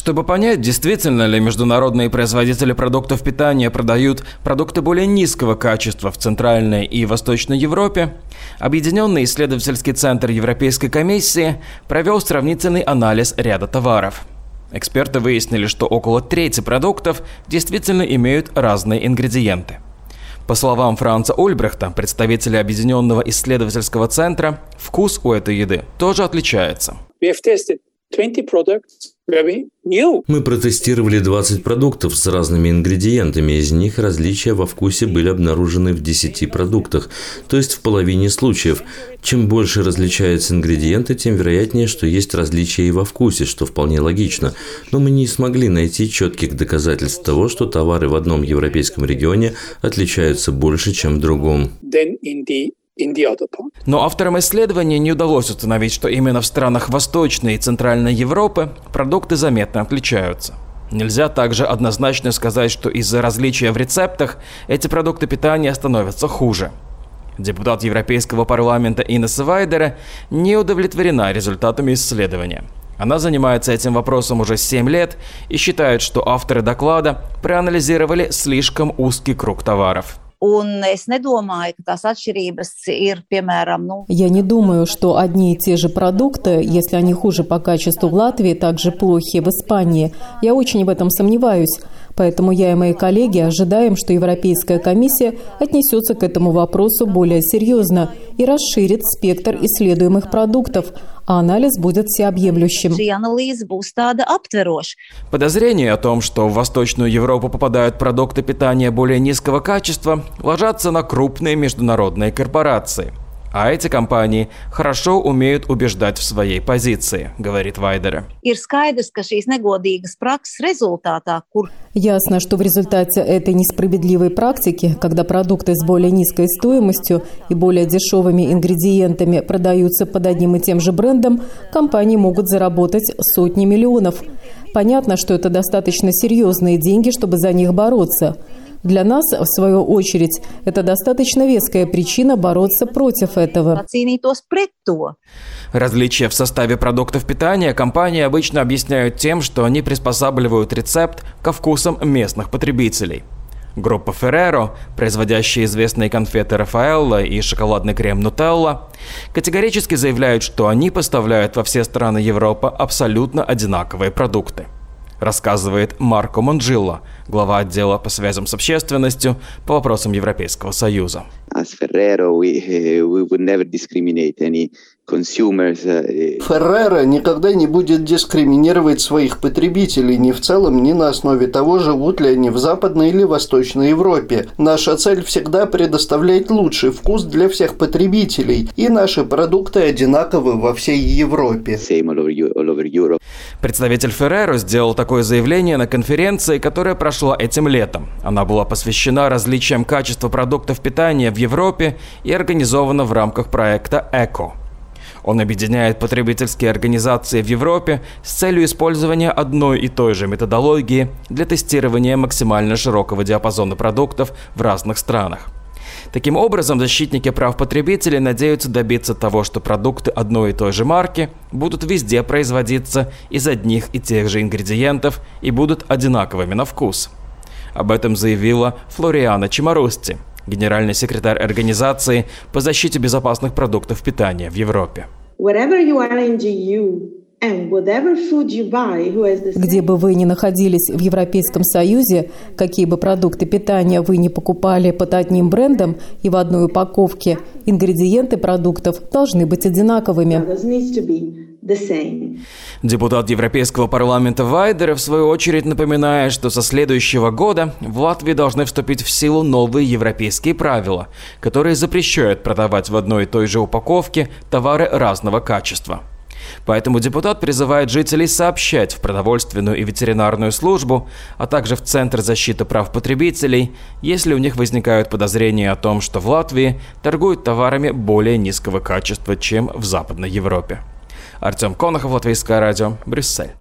Чтобы понять, действительно ли международные производители продуктов питания продают продукты более низкого качества в Центральной и Восточной Европе, Объединенный исследовательский центр Европейской комиссии провел сравнительный анализ ряда товаров. Эксперты выяснили, что около трети продуктов действительно имеют разные ингредиенты. По словам Франца Ульбрехта, представителя Объединенного исследовательского центра, вкус у этой еды тоже отличается. Мы протестировали 20 продуктов с разными ингредиентами. Из них различия во вкусе были обнаружены в 10 продуктах, то есть в половине случаев. Чем больше различаются ингредиенты, тем вероятнее, что есть различия и во вкусе, что вполне логично. Но мы не смогли найти четких доказательств того, что товары в одном европейском регионе отличаются больше, чем в другом. Но авторам исследования не удалось установить, что именно в странах Восточной и Центральной Европы продукты заметно отличаются. Нельзя также однозначно сказать, что из-за различия в рецептах эти продукты питания становятся хуже. Депутат Европейского парламента Инесса Вайдере не удовлетворена результатами исследования. Она занимается этим вопросом уже 7 лет и считает, что авторы доклада проанализировали слишком узкий круг товаров. Я не думаю, что одни и те же продукты, если они хуже по качеству в Латвии, также плохи в Испании. Я очень в этом сомневаюсь. Поэтому я и мои коллеги ожидаем, что Европейская комиссия отнесется к этому вопросу более серьезно и расширит спектр исследуемых продуктов, а анализ будет всеобъемлющим. Подозрения о том, что в Восточную Европу попадают продукты питания более низкого качества, ложатся на крупные международные корпорации. А эти компании хорошо умеют убеждать в своей позиции, говорит Вайдере. Ясно, что в результате этой несправедливой практики, когда продукты с более низкой стоимостью и более дешевыми ингредиентами продаются под одним и тем же брендом, компании могут заработать сотни миллионов. Понятно, что это достаточно серьезные деньги, чтобы за них бороться. Для нас, в свою очередь, это достаточно веская причина бороться против этого. Различия в составе продуктов питания компании обычно объясняют тем, что они приспосабливают рецепт ко вкусам местных потребителей. Группа Ferrero, производящая известные конфеты Рафаэлло и шоколадный крем Нутелла, категорически заявляют, что они поставляют во все страны Европы абсолютно одинаковые продукты. Рассказывает Марко Монджило, глава отдела по связям с общественностью по вопросам Европейского Союза. Ferrero никогда не будет дискриминировать своих потребителей ни в целом, ни на основе того, живут ли они в Западной или Восточной Европе. Наша цель всегда предоставлять лучший вкус для всех потребителей, и наши продукты одинаковы во всей Европе. Представитель Ferrero сделал такое заявление на конференции, которая прошла этим летом. Она была посвящена различиям качества продуктов питания в Европе и организована в рамках проекта «Эко». Он объединяет потребительские организации в Европе с целью использования одной и той же методологии для тестирования максимально широкого диапазона продуктов в разных странах. Таким образом, защитники прав потребителей надеются добиться того, что продукты одной и той же марки будут везде производиться из одних и тех же ингредиентов и будут одинаковыми на вкус. Об этом заявила Флориана Чимарусти, генеральный секретарь организации по защите безопасных продуктов питания в Европе. Где бы вы ни находились в Европейском Союзе, какие бы продукты питания вы ни покупали под одним брендом и в одной упаковке, ингредиенты продуктов должны быть одинаковыми. Депутат Европейского парламента Вайдере, в свою очередь, напоминает, что со следующего года в Латвии должны вступить в силу новые европейские правила, которые запрещают продавать в одной и той же упаковке товары разного качества. Поэтому депутат призывает жителей сообщать в продовольственную и ветеринарную службу, а также в Центр защиты прав потребителей, если у них возникают подозрения о том, что в Латвии торгуют товарами более низкого качества, чем в Западной Европе. Артем Конохов, Латвийское радио, Брюссель.